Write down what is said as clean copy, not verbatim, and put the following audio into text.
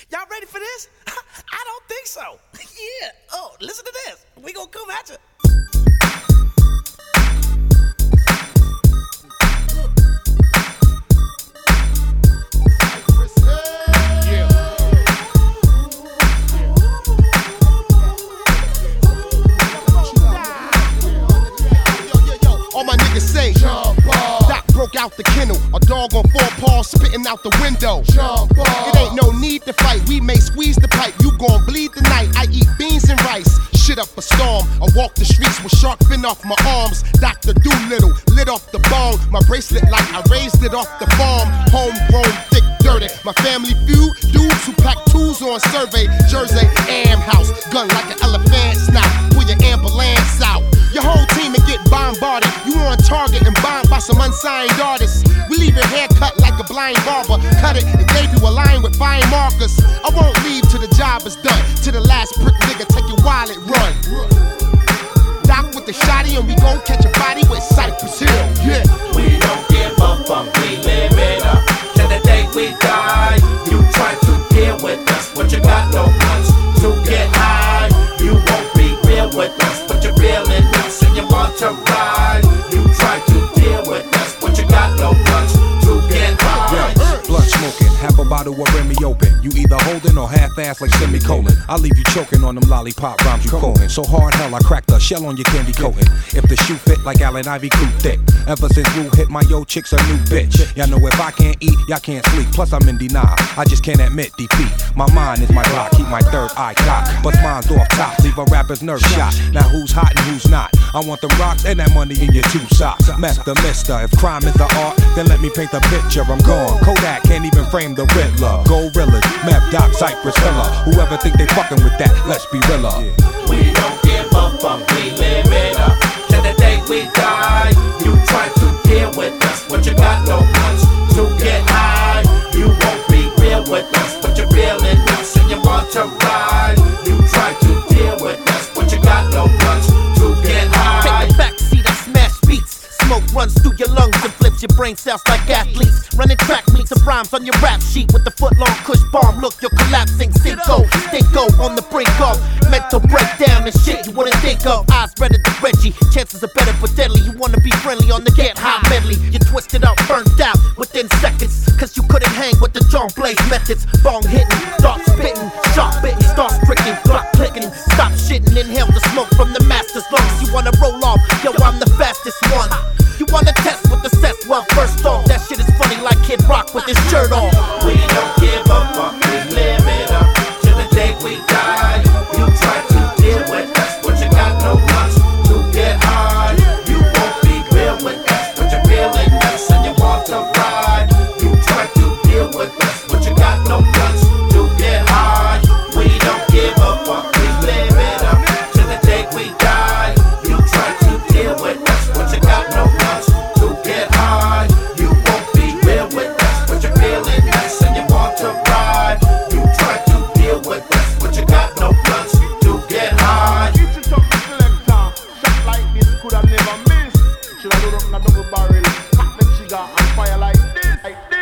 Y'all ready for this? I don't think so. Yeah. Oh, listen to this. We gonna come at you. All my niggas say, Doc broke out the kennel, a dog on 4 paws spitting out the window. It ain't no need to fight, we may squeeze the pipe, you gon' bleed tonight. I eat beans and rice, shit up a storm. I walk the streets with shark fin off my arms. Dr. Doolittle, lit off the bone. My bracelet like I raised it off the farm. Homegrown, thick, dirty. My family feud, dudes who pack tools on survey. Jersey, Am House, gun like an elephant snout. Pull your ambulance out. Your whole team and get bombarded. You on target and bombed by some unsigned artists. We leave your hair cut like a blind barber. Cut it and gave you a line with fine markers. I won't leave till the job is done. To the last prick nigga, take your wallet, run. Doc with the shotty and we gon' catch a body with Cypress Hill. Yeah. We don't give a fuck, we live it up till the day we die. You try to deal with us, but you got no guts to get high. You won't be real with us, but you're feeling us and you want to ride. You try to deal with us, but you got no guts to get high. Yo, blunt smoking, half a bottle of Remy open. You either holding or half-ass like semicolon. I'll leave you choking on them lollipop rhymes you quoting. So hard hell, I cracked the shell on your candy coating. If the shoe fit like Allen Ivy, crew thick. Ever since Wu hit my yo chick's a new bitch. Y'all know if I can't eat, y'all can't sleep. Plus I'm in denial, I just can't admit defeat. My mind is my block, keep my third eye cocked. Bust mine's off top, leave a rapper's nerve shot. Now who's hot and who's not? I want them rocks and that money in your 2 socks. Mess the mister, if crime is the art, then let me paint the picture. I'm gone. Kodak can't even frame the Riddler. Gorillas, Meth, Doc, Cypress, Hiller. Whoever think they fucking with that, let's be realer. We don't give a fuck, we live it up till the day we die. You try to deal with us, but you got no guts to get high. You won't be real with us, but you're feeling us and you want to ride. You try to deal with us, but you got no guts to get high. Take a backseat and smash beats. Smoke runs through your lungs and flips your brain cells like athletes. Running track meets and rhymes on your rap sheet with the foot-long Kush bomb. Look, you're collapsing. Cinco, on the brink of mental breakdown and shit you wouldn't think of. Eyes redder than Reggie. Chances are better but deadly. You wanna be friendly on the get high medley. You twisted up, burnt out within seconds. Cause you couldn't hang with the John Blaze methods. Bong hitting, start spitting, sharp bitten, start pricking, clock clicking. Stop shitting, inhale the smoke from the master's lungs. You wanna roll off, yo, I'm the fastest one. You wanna test with the sets? Well, first off, that shit is funny like Kid Rock with his shirt off. We don't give a fuck, we live it up till the day we die. You try to deal with us, but you got no guts to get high. You won't be real with us, but you're feeling us and you want to ride. You try to deal with us, but you got no guts to get high. We don't give a fuck, we live it up till the day we die. You try to deal with us, but you got no guts to get high. You won't be real with us, but you're feeling us and you want to ride. You try to deal with us, but you got no guts to get high. If you talk to selector, shot like this could have never missed. Should have loaded up in a double barrel, cock the trigger and fire like this.